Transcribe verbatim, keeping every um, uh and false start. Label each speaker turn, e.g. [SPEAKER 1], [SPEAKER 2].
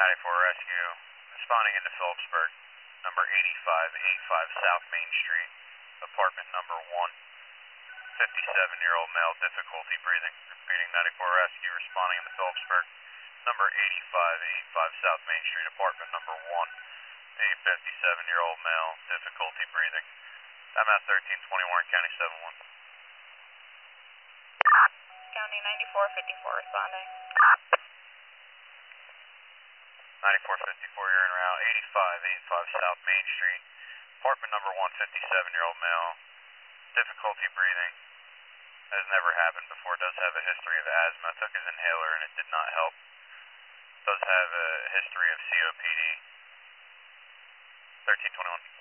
[SPEAKER 1] ninety-four Rescue, responding into Phillipsburg, number eighty-five eighty-five South Main Street, apartment number one, fifty-seven-year-old male, difficulty breathing. Repeating, ninety-four Rescue, responding into Phillipsburg, number eighty-five eighty-five South Main Street, apartment number one, a fifty-seven-year-old male, difficulty breathing. I'm at thirteen twenty Warren County seven one.
[SPEAKER 2] County ninety-four fifty-four responding.
[SPEAKER 1] ninety-four fifty-four, you're en route, eighty-five eighty-five South Main Street, apartment number one, fifty-seven-year-old male, difficulty breathing. Has never happened before, does have a history of asthma, took his inhaler and it did not help. Does have a history of C O P D. thirteen twenty-one.